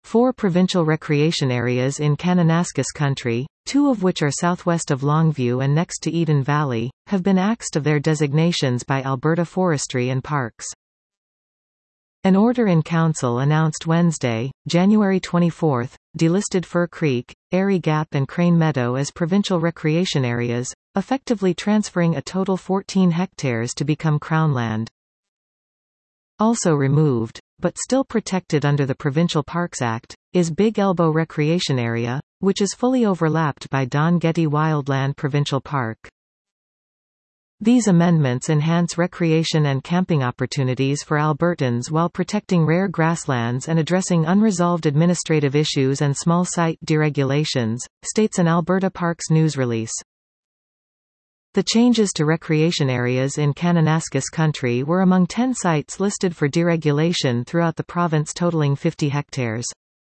4 provincial recreation areas in Kananaskis Country, 2 of which are southwest of Longview and next to Eden Valley, have been axed of their designations by Alberta Forestry and Parks. An order in Council announced Wednesday, January 24, delisted Fir Creek, Airy Gap and Crane Meadow as provincial recreation areas, effectively transferring a total 14 hectares to become Crown land. Also removed, but still protected under the Provincial Parks Act, is Big Elbow Recreation Area, which is fully overlapped by Don Getty Wildland Provincial Park. These amendments enhance recreation and camping opportunities for Albertans while protecting rare grasslands and addressing unresolved administrative issues and small site deregulations, states an Alberta Parks news release. The changes to recreation areas in Kananaskis Country were among 10 sites listed for deregulation throughout the province totaling 50 hectares.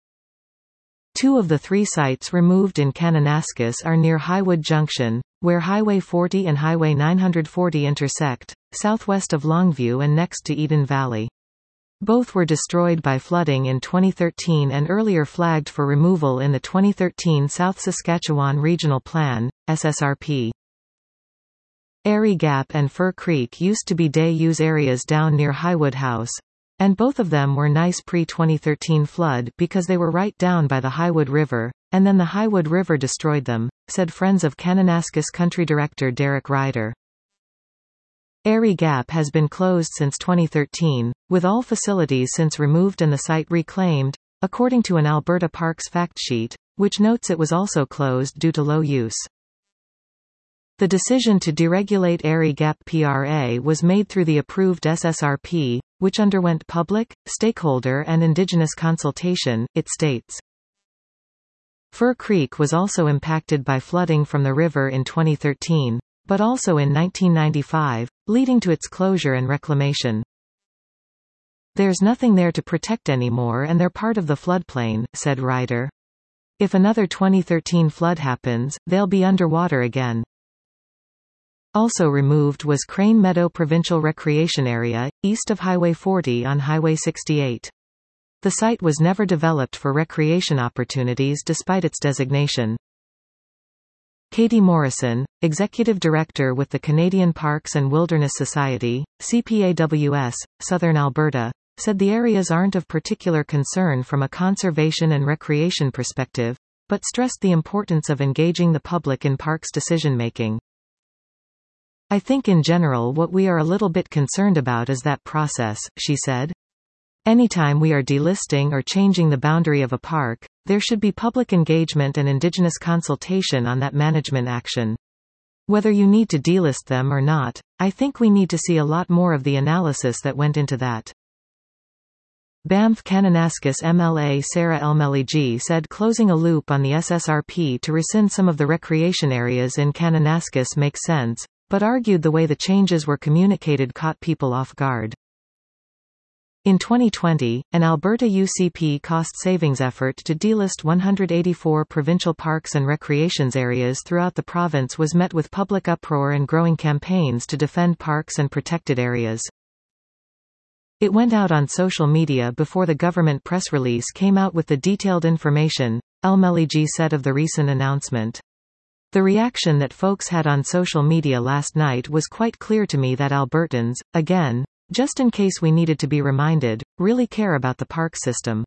2 of the 3 sites removed in Kananaskis are near Highwood Junction, where Highway 40 and Highway 940 intersect, southwest of Longview and next to Eden Valley. Both were destroyed by flooding in 2013 and earlier flagged for removal in the 2013 South Saskatchewan Regional Plan, SSRP. Airy Gap and Fir Creek used to be day-use areas down near Highwood House, and both of them were nice pre-2013 flood because they were right down by the Highwood River, and then the Highwood River destroyed them, said Friends of Kananaskis Country Director Derek Ryder. Airy Gap has been closed since 2013, with all facilities since removed and the site reclaimed, according to an Alberta Parks fact sheet, which notes it was also closed due to low use. The decision to deregulate Airy Gap PRA was made through the approved SSRP, which underwent public, stakeholder and Indigenous consultation, it states. Fir Creek was also impacted by flooding from the river in 2013, but also in 1995, leading to its closure and reclamation. There's nothing there to protect anymore and they're part of the floodplain, said Ryder. If another 2013 flood happens, they'll be underwater again. Also removed was Crane Meadow Provincial Recreation Area, east of Highway 40 on Highway 68. The site was never developed for recreation opportunities despite its designation. Katie Morrison, Executive Director with the Canadian Parks and Wilderness Society, CPAWS, Southern Alberta, said the areas aren't of particular concern from a conservation and recreation perspective, but stressed the importance of engaging the public in parks decision-making. I think in general what we are a little bit concerned about is that process, she said. Anytime we are delisting or changing the boundary of a park, there should be public engagement and Indigenous consultation on that management action. Whether you need to delist them or not, I think we need to see a lot more of the analysis that went into that. Banff Kananaskis MLA Sarah Elmeligi said closing a loop on the SSRP to rescind some of the recreation areas in Kananaskis makes sense, but argued the way the changes were communicated caught people off guard. In 2020, an Alberta UCP cost savings effort to delist 184 provincial parks and recreations areas throughout the province was met with public uproar and growing campaigns to defend parks and protected areas. It went out on social media before the government press release came out with the detailed information, Elmeligi said of the recent announcement. The reaction that folks had on social media last night was quite clear to me that Albertans, again, just in case we needed to be reminded, really care about the park system.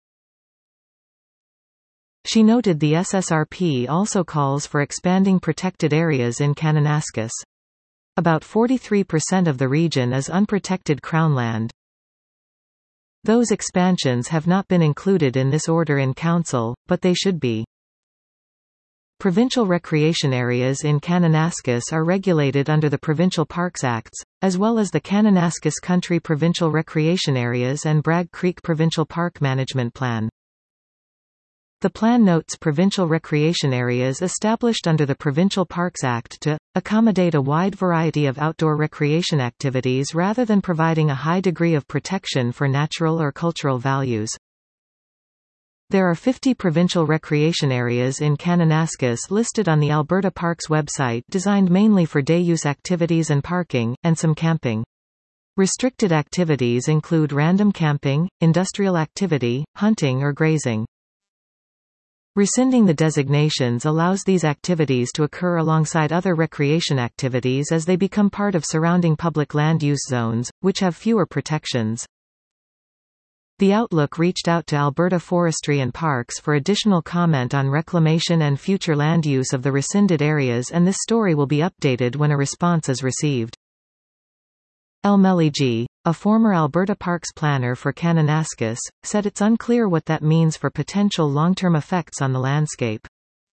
She noted the SSRP also calls for expanding protected areas in Kananaskis. About 43% of the region is unprotected Crown land. Those expansions have not been included in this order in Council, but they should be. Provincial recreation areas in Kananaskis are regulated under the Provincial Parks Acts, as well as the Kananaskis Country Provincial Recreation Areas and Bragg Creek Provincial Park Management Plan. The plan notes provincial recreation areas established under the Provincial Parks Act to accommodate a wide variety of outdoor recreation activities rather than providing a high degree of protection for natural or cultural values. There are 50 provincial recreation areas in Kananaskis listed on the Alberta Parks website designed mainly for day-use activities and parking, and some camping. Restricted activities include random camping, industrial activity, hunting or grazing. Rescinding the designations allows these activities to occur alongside other recreation activities as they become part of surrounding public land use zones, which have fewer protections. The Outlook reached out to Alberta Forestry and Parks for additional comment on reclamation and future land use of the rescinded areas, and this story will be updated when a response is received. Elmelly G., a former Alberta Parks planner for Kananaskis, said it's unclear what that means for potential long-term effects on the landscape.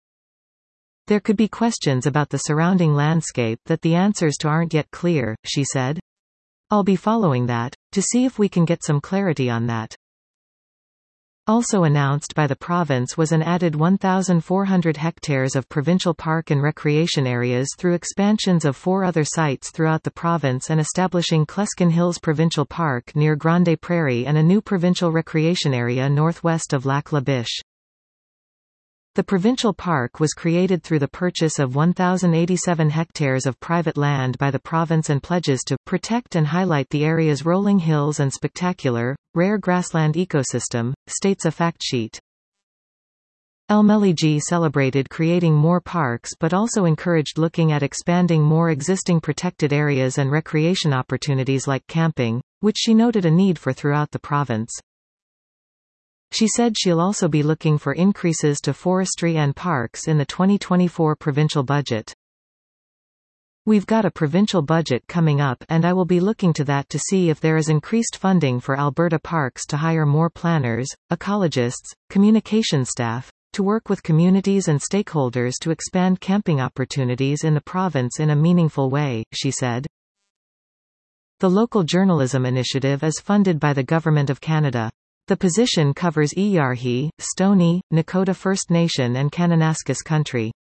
There could be questions about the surrounding landscape that the answers to aren't yet clear, she said. I'll be following that, to see if we can get some clarity on that. Also announced by the province was an added 1,400 hectares of provincial park and recreation areas through expansions of 4 other sites throughout the province and establishing Kluskin Hills Provincial Park near Grande Prairie and a new provincial recreation area northwest of Lac-La-Biche. The provincial park was created through the purchase of 1,087 hectares of private land by the province and pledges to protect and highlight the area's rolling hills and spectacular, rare grassland ecosystem, states a fact sheet. Elmelly G. celebrated creating more parks but also encouraged looking at expanding more existing protected areas and recreation opportunities like camping, which she noted a need for throughout the province. She said she'll also be looking for increases to forestry and parks in the 2024 provincial budget. We've got a provincial budget coming up and I will be looking to that to see if there is increased funding for Alberta Parks to hire more planners, ecologists, communication staff, to work with communities and stakeholders to expand camping opportunities in the province in a meaningful way, she said. The Local Journalism Initiative is funded by the Government of Canada. The position covers Iyarhi, Stoney, Nakota First Nation and Kananaskis country.